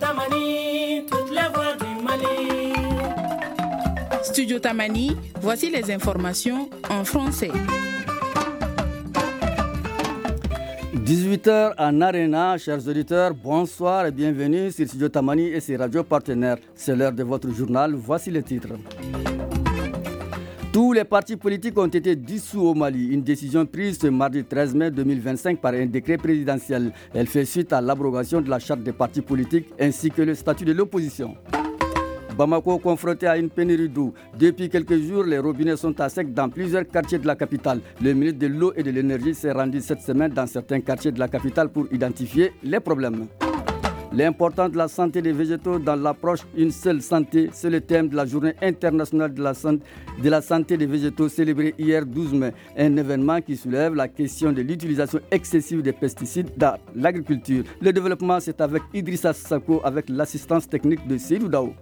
Tamani, toutes les voix du Mali. Studio Tamani, voici les informations en français. 18h en Arena, chers auditeurs, bonsoir et bienvenue sur Studio Tamani et ses radios partenaires. C'est l'heure de votre journal, voici les titres. Tous les partis politiques ont été dissous au Mali. Une décision prise ce mardi 13 mai 2025 par un décret présidentiel. Elle fait suite à l'abrogation de la charte des partis politiques ainsi que le statut de l'opposition. Bamako confronté à une pénurie d'eau. Depuis quelques jours, les robinets sont à sec dans plusieurs quartiers de la capitale. Le ministre de l'eau et de l'énergie s'est rendu cette semaine dans certains quartiers de la capitale pour identifier les problèmes. L'importance de la santé des végétaux dans l'approche Une seule santé, c'est le thème de la journée internationale de la santé des végétaux célébrée hier 12 mai. Un événement qui soulève la question de l'utilisation excessive des pesticides dans l'agriculture. Le développement, c'est avec Idrissa Sako, avec l'assistance technique de Seydou Dao.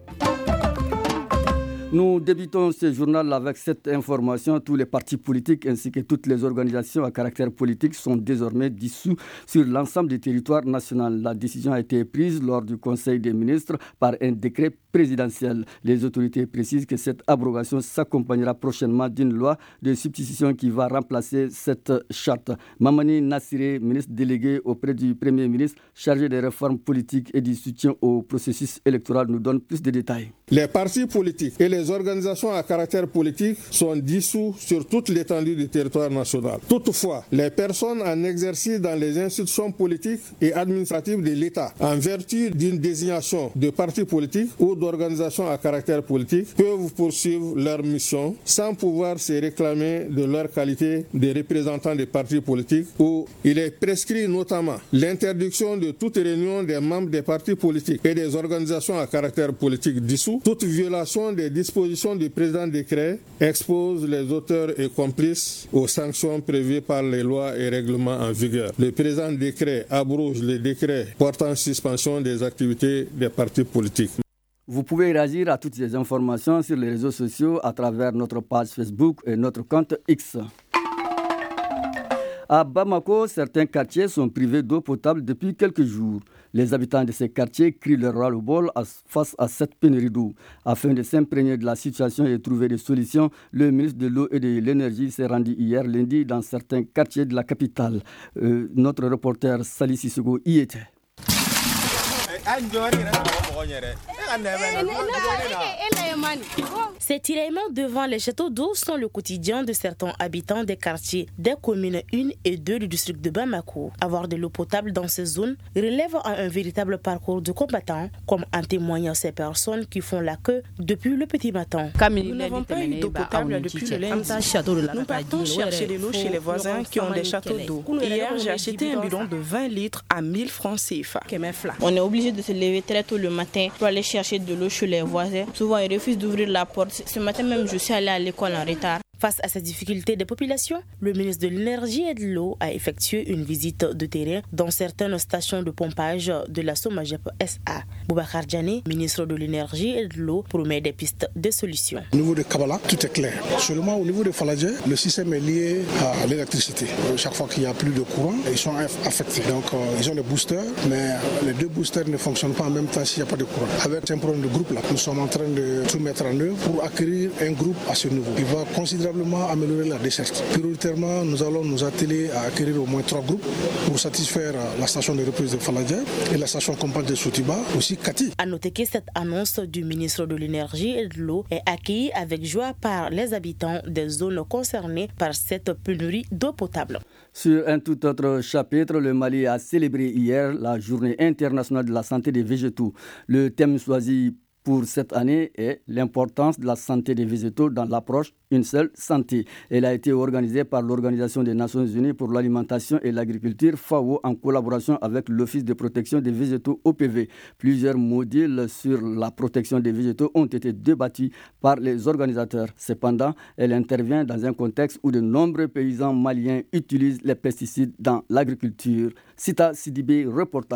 Nous débutons ce journal avec cette information. Tous les partis politiques ainsi que toutes les organisations à caractère politique sont désormais dissous sur l'ensemble du territoire national. La décision a été prise lors du Conseil des ministres par un décret présidentiel. Les autorités précisent que cette abrogation s'accompagnera prochainement d'une loi de substitution qui va remplacer cette charte. Mamani Nassiré, ministre délégué auprès du Premier ministre, chargé des réformes politiques et du soutien au processus électoral, nous donne plus de détails. Les partis politiques et les organisations à caractère politique sont dissous sur toute l'étendue du territoire national. Toutefois, les personnes en exercice dans les institutions politiques et administratives de l'État, en vertu d'une désignation de partis politiques ou d'organisations à caractère politique, peuvent poursuivre leur mission sans pouvoir se réclamer de leur qualité de représentants des partis politiques, où il est prescrit notamment l'interdiction de toute réunion des membres des partis politiques et des organisations à caractère politique dissous. Toute violation des dispositions du présent décret expose les auteurs et complices aux sanctions prévues par les lois et règlements en vigueur. Le présent décret abroge les décrets portant suspension des activités des partis politiques. Vous pouvez réagir à toutes ces informations sur les réseaux sociaux à travers notre page Facebook et notre compte X. À Bamako, certains quartiers sont privés d'eau potable depuis quelques jours. Les habitants de ces quartiers crient leur ras-le-bol face à cette pénurie d'eau. Afin de s'imprégner de la situation et trouver des solutions, le ministre de l'eau et de l'énergie s'est rendu hier lundi dans certains quartiers de la capitale. Notre reporter Sali Sissoko y était. Ces tiraillements devant les châteaux d'eau sont le quotidien de certains habitants des quartiers des communes 1 et 2 du district de Bamako. Avoir de l'eau potable dans ces zones relève à un véritable parcours de combattants, comme en témoignent ces personnes qui font la queue depuis le petit matin. Nous n'avons pas eu d'eau potable depuis le lundi. Nous partons chercher de l'eau chez les voisins qui ont des châteaux d'eau. Hier, j'ai acheté un bidon de 20 litres à 1000 francs CFA. On est obligé de se lever très tôt le matin pour aller chercher de l'eau chez les voisins. Souvent, ils refusent d'ouvrir la porte. Ce matin même, je suis allée à l'école en retard. Face à ces difficultés des populations, le ministre de l'Énergie et de l'Eau a effectué une visite de terrain dans certaines stations de pompage de la Somajep SA. Boubacar Diané, ministre de l'Énergie et de l'Eau, promet des pistes de solutions. Au niveau de Kabbalah, tout est clair. Seulement au niveau de Faladje, le système est lié à l'électricité. Chaque fois qu'il n'y a plus de courant, ils sont affectés. Donc ils ont des boosters, mais les deux boosters ne fonctionnent pas en même temps s'il n'y a pas de courant. Avec un problème de groupe là, nous sommes en train de tout mettre en œuvre pour acquérir un groupe à ce niveau. Il va considérablement améliorer la desserte. Prioritairement, nous allons nous atteler à acquérir au moins 3 groupes pour satisfaire la station de reprise de Faladje et la station compact de Soutiba, aussi Kati. À noter que cette annonce du ministre de l'Énergie et de l'Eau est accueillie avec joie par les habitants des zones concernées par cette pénurie d'eau potable. Sur un tout autre chapitre, le Mali a célébré hier la Journée internationale de la santé des végétaux. Le thème choisi pour cette année est l'importance de la santé des végétaux dans l'approche Une seule santé. Elle a été organisée par l'Organisation des Nations Unies pour l'alimentation et l'agriculture FAO en collaboration avec l'Office de protection des végétaux OPV. Plusieurs modules sur la protection des végétaux ont été débattus par les organisateurs. Cependant, elle intervient dans un contexte où de nombreux paysans maliens utilisent les pesticides dans l'agriculture. Sita Sidibé, reportage.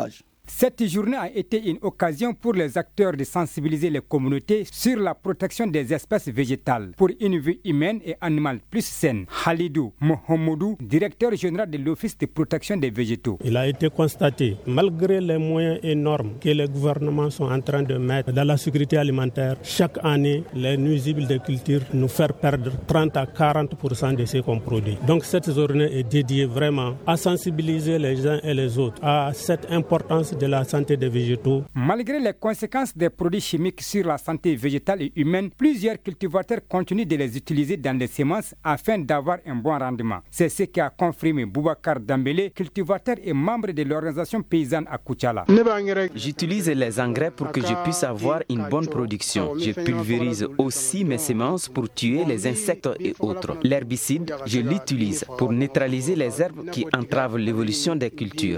Cette journée a été une occasion pour les acteurs de sensibiliser les communautés sur la protection des espèces végétales pour une vie humaine et animale plus saine. Halidou Mohamedou, directeur général de l'Office de protection des végétaux. Il a été constaté, malgré les moyens énormes que les gouvernements sont en train de mettre dans la sécurité alimentaire, chaque année, les nuisibles des cultures nous font perdre 30 à 40% de ce qu'on produit. Donc cette journée est dédiée vraiment à sensibiliser les uns et les autres à cette importance de la santé des végétaux. Malgré les conséquences des produits chimiques sur la santé végétale et humaine, plusieurs cultivateurs continuent de les utiliser dans les semences afin d'avoir un bon rendement. C'est ce qu'a confirmé Boubacar Dambélé, cultivateur et membre de l'organisation paysanne à Koutiala. J'utilise les engrais pour que je puisse avoir une bonne production. Je pulvérise aussi mes semences pour tuer les insectes et autres. L'herbicide, je l'utilise pour neutraliser les herbes qui entravent l'évolution des cultures.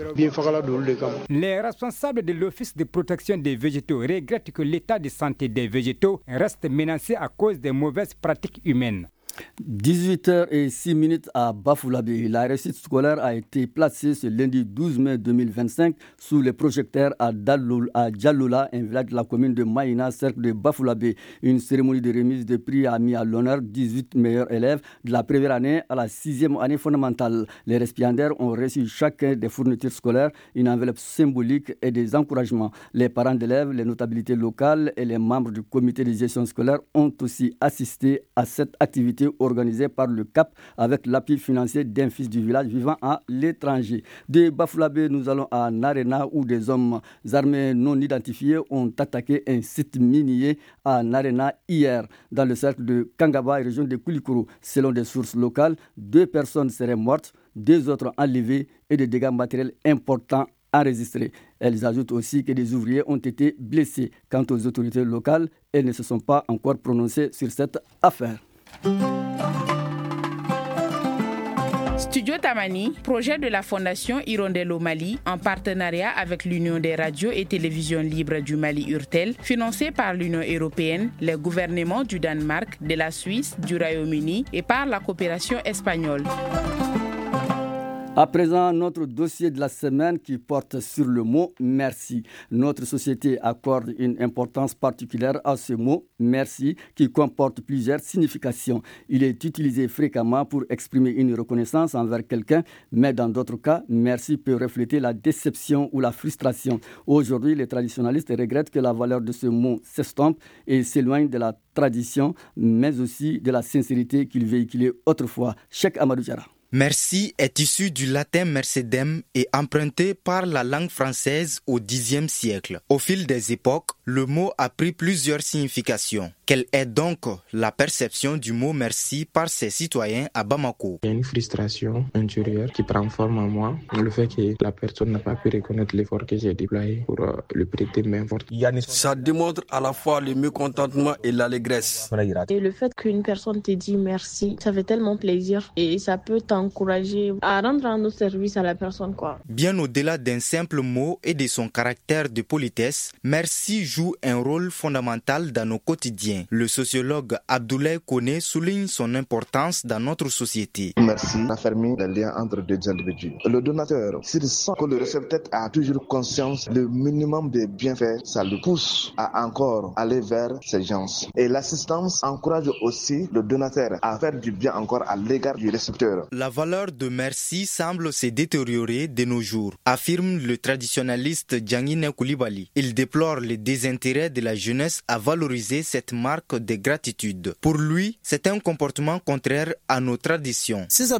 Les responsables de l'Office de protection des végétaux regrettent que l'état de santé des végétaux reste menacé à cause des mauvaises pratiques humaines. 18h06 à Bafoulabé. La réussite scolaire a été placée ce lundi 12 mai 2025 sous les projecteurs à Djaloula, un village de la commune de Maïna, cercle de Bafoulabé. Une cérémonie de remise de prix a mis à l'honneur 18 meilleurs élèves de la première année à la 6e année fondamentale. Les récipiendaires ont reçu chacun des fournitures scolaires, une enveloppe symbolique et des encouragements. Les parents d'élèves, les notabilités locales et les membres du comité de gestion scolaire ont aussi assisté à cette activité organisée par le CAP avec l'appui financier d'un fils du village vivant à l'étranger. De Bafoulabé, nous allons à Narena où des hommes armés non identifiés ont attaqué un site minier à Narena hier dans le cercle de Kangaba, région de Koulikoro. Selon des sources locales, 2 personnes seraient mortes, 2 autres enlevées et des dégâts matériels importants enregistrés. Elles ajoutent aussi que des ouvriers ont été blessés. Quant aux autorités locales, elles ne se sont pas encore prononcées sur cette affaire. Studio Tamani, projet de la Fondation Hirondelle au Mali, en partenariat avec l'Union des radios et télévisions libres du Mali URTEL, financé par l'Union européenne, les gouvernements du Danemark, de la Suisse, du Royaume-Uni et par la coopération espagnole. À présent, notre dossier de la semaine qui porte sur le mot « merci ». Notre société accorde une importance particulière à ce mot « merci » qui comporte plusieurs significations. Il est utilisé fréquemment pour exprimer une reconnaissance envers quelqu'un, mais dans d'autres cas, « merci » peut refléter la déception ou la frustration. Aujourd'hui, les traditionalistes regrettent que la valeur de ce mot s'estompe et s'éloigne de la tradition, mais aussi de la sincérité qu'il véhiculait autrefois. Cheikh Amadou Diarra. Merci est issu du latin mercedem et emprunté par la langue française au Xe siècle. Au fil des époques, le mot a pris plusieurs significations. Quelle est donc la perception du mot merci par ses citoyens à Bamako? Il y a une frustration intérieure qui prend forme en moi. Le fait que la personne n'a pas pu reconnaître l'effort que j'ai déployé pour le prêter main forte. Ça démontre à la fois le mécontentement et l'allégresse. Et le fait qu'une personne te dit merci, ça fait tellement plaisir et ça peut t'encourager à rendre un autre service à la personne, quoi. Bien au-delà d'un simple mot et de son caractère de politesse, merci joue un rôle fondamental dans nos quotidiens. Le sociologue Abdoulaye Kone souligne son importance dans notre société. Merci affermit les liens entre deux individus. Le donateur, s'il sent que le récepteur a toujours conscience du minimum des bienfaits, ça le pousse à encore aller vers ces gens. Et l'assistance encourage aussi le donateur à faire du bien encore à l'égard du récepteur. La valeur de merci semble se détériorer de nos jours, affirme le traditionnaliste Djangine Koulibaly. Il déplore le désintérêt de la jeunesse à valoriser cette marque de gratitude. Pour lui, c'est un comportement contraire à nos traditions.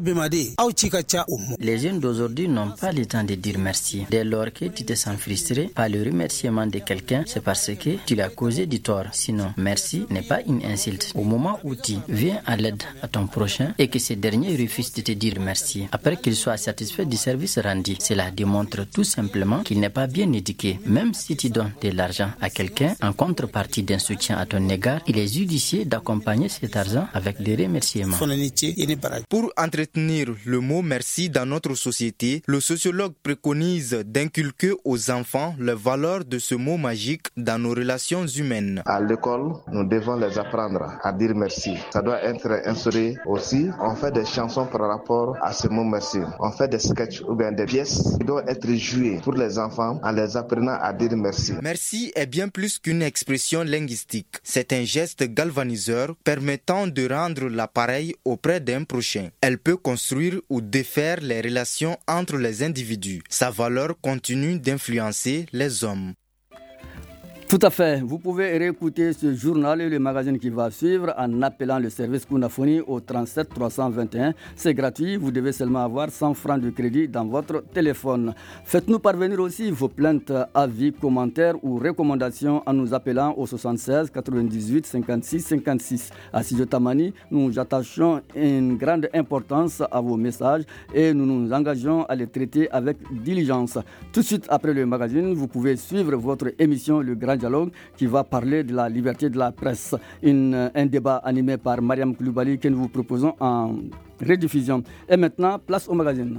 Les jeunes d'aujourd'hui n'ont pas le temps de dire merci. Dès lors que tu te sens frustré par le remerciement de quelqu'un, c'est parce que tu l'as causé du tort. Sinon, merci n'est pas une insulte. Au moment où tu viens à l'aide à ton prochain et que ce dernier refuse de te dire merci, après qu'il soit satisfait du service rendu, cela démontre tout simplement qu'il n'est pas bien éduqué. Même si tu donnes de l'argent à quelqu'un en contrepartie d'un soutien à ton égard, il est judicieux d'accompagner cet argent avec des remerciements. Pour entretenir le mot merci dans notre société, le sociologue préconise d'inculquer aux enfants les valeurs de ce mot magique dans nos relations humaines. À l'école, nous devons les apprendre à dire merci. Ça doit être instauré aussi. On fait des chansons par rapport à ce mot merci. On fait des sketchs ou bien des pièces qui doivent être jouées pour les enfants en les apprenant à dire merci. Merci est bien plus qu'une expression linguistique. C'est un geste galvaniseur permettant de rendre l'appareil auprès d'un prochain. Elle peut construire ou défaire les relations entre les individus. Sa valeur continue d'influencer les hommes. Tout à fait. Vous pouvez réécouter ce journal et le magazine qui va suivre en appelant le service Kunafoni au 37 321. C'est gratuit. Vous devez seulement avoir 100 francs de crédit dans votre téléphone. Faites-nous parvenir aussi vos plaintes, avis, commentaires ou recommandations en nous appelant au 76 98 56 56. À Studio Tamani, nous attachons une grande importance à vos messages et nous nous engageons à les traiter avec diligence. Tout de suite après le magazine, vous pouvez suivre votre émission Le Grand Dialogue qui va parler de la liberté de la presse. Un débat animé par Mariam Koulibaly que nous vous proposons en rediffusion. Et maintenant, place au magazine.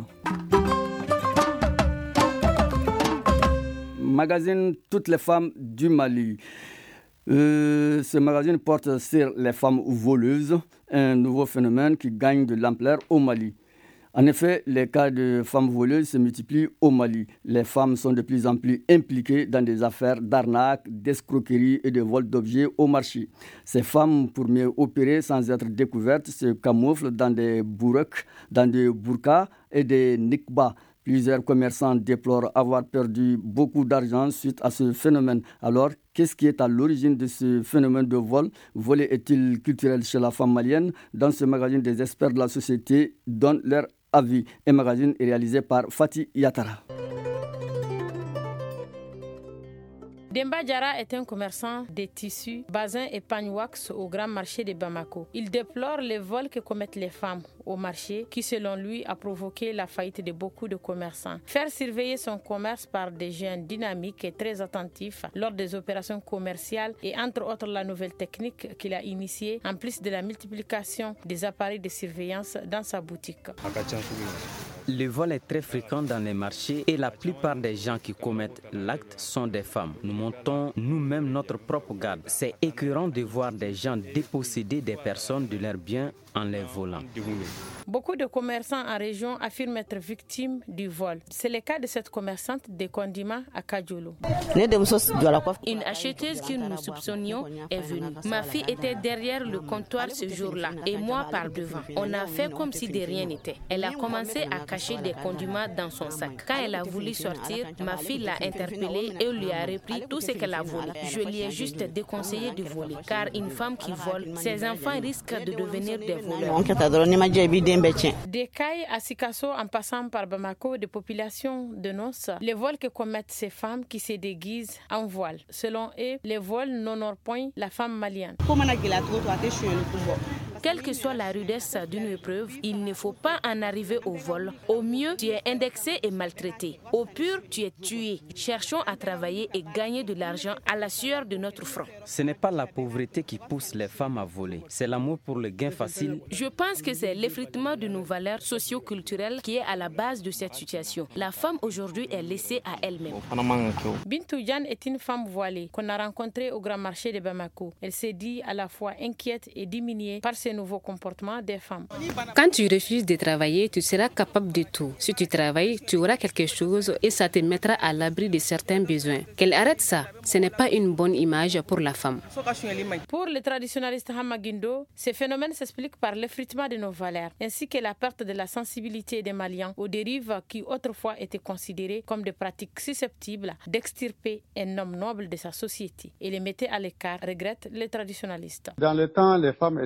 Magazine Toutes les femmes du Mali. Ce magazine porte sur les femmes voleuses, un nouveau phénomène qui gagne de l'ampleur au Mali. En effet, les cas de femmes voleuses se multiplient au Mali. Les femmes sont de plus en plus impliquées dans des affaires d'arnaque, d'escroquerie et de vol d'objets au marché. Ces femmes, pour mieux opérer sans être découvertes, se camouflent dans des bourreaux, dans des burkas et des nikbas. Plusieurs commerçants déplorent avoir perdu beaucoup d'argent suite à ce phénomène. Alors, qu'est-ce qui est à l'origine de ce phénomène de vol? Volet est-il culturel chez la femme malienne? Dans ce magazine, des experts de la société donnent leur avis. Un magazine est réalisé par Fatih Yatara. Demba Diarra est un commerçant de tissus, bazins et pagne-wax au grand marché de Bamako. Il déplore les vols que commettent les femmes au marché qui, selon lui, a provoqué la faillite de beaucoup de commerçants. Faire surveiller son commerce par des jeunes dynamiques et très attentifs lors des opérations commerciales et entre autres la nouvelle technique qu'il a initiée, en plus de la multiplication des appareils de surveillance dans sa boutique. Le vol est très fréquent dans les marchés et la plupart des gens qui commettent l'acte sont des femmes. Nous montons nous-mêmes notre propre garde. C'est écœurant de voir des gens déposséder des personnes de leurs biens en les volant. Beaucoup de commerçants en région affirment être victimes du vol. C'est le cas de cette commerçante des condiments à Kadjolo. Une acheteuse que nous soupçonnions est venue. Ma fille était derrière le comptoir ce jour-là et moi par devant. On a fait comme si de rien n'était. Elle a commencé à cacher des condiments dans son sac. Quand elle a voulu sortir, ma fille l'a interpellée et lui a repris tout ce qu'elle a volé. Je lui ai juste déconseillé de voler, car une femme qui vole, ses enfants risquent de devenir des voleurs. Des Cailles à Sikasso en passant par Bamako, des populations de noces, les vols que commettent ces femmes qui se déguisent en voile. Selon eux, les vols n'honorent point la femme malienne. Quelle que soit la rudesse d'une épreuve, il ne faut pas en arriver au vol. Au mieux, tu es indexé et maltraité. Au pire, tu es tué. Cherchons à travailler et gagner de l'argent à la sueur de notre front. Ce n'est pas la pauvreté qui pousse les femmes à voler, c'est l'amour pour le gain facile. Je pense que c'est l'effritement de nos valeurs socio-culturelles qui est à la base de cette situation. La femme aujourd'hui est laissée à elle-même. Bintou Diane est une femme voilée qu'on a rencontrée au grand marché de Bamako. Elle s'est dit à la fois inquiète et diminuée par ces nouveaux comportements des femmes. Quand tu refuses de travailler, tu seras capable de tout. Si tu travailles, tu auras quelque chose et ça te mettra à l'abri de certains besoins. Qu'elle arrête ça, ce n'est pas une bonne image pour la femme. Pour le traditionnaliste Hamaguindo, ce phénomène s'explique par l'effritement de nos valeurs, ainsi que la perte de la sensibilité des Maliens aux dérives qui autrefois étaient considérées comme des pratiques susceptibles d'extirper un homme noble de sa société et les mettait à l'écart, regrette les traditionalistes. Dans le temps, les femmes étaient très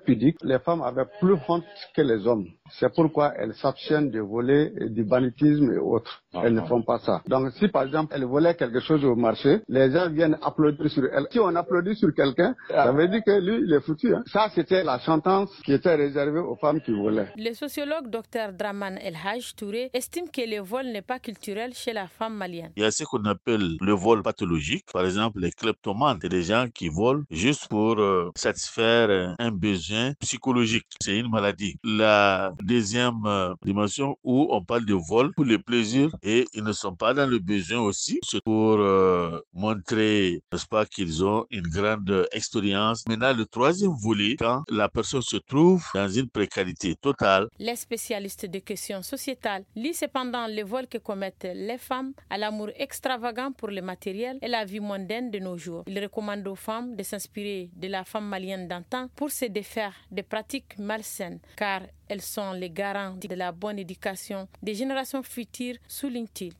pudiques, les femmes avaient plus honte que les hommes. C'est pourquoi elles s'abstiennent de voler du banditisme et autres. Elles ne font pas ça. Donc si par exemple elles volaient quelque chose au marché, les gens viennent applaudir sur elles. Si on applaudit sur quelqu'un, ça veut dire que lui, il est foutu. Ça, c'était la sentence qui était réservée aux femmes qui volaient. Le sociologue Dr Draman El Haj Touré estime que le vol n'est pas culturel chez la femme malienne. Il y a ce qu'on appelle le vol pathologique. Par exemple, les kleptomanes, c'est des gens qui volent juste pour satisfaire un besoin psychologique. C'est une maladie. La deuxième dimension où on parle de vol pour le plaisir et ils ne sont pas dans le besoin aussi, c'est pour montrer, n'est-ce pas, qu'ils ont une grande expérience. Maintenant, le troisième volet, quand la personne se trouve dans une précarité totale. Les spécialistes de questions sociétales lient cependant le vol que commettent les femmes à l'amour extravagant pour le matériel et la vie mondaine de nos jours. Ils recommandent aux femmes de s'inspirer de la femme malienne d'antan pour se défaire des pratiques malsaines, car elles sont les garants de la bonne éducation des générations futures, souligne-t-il.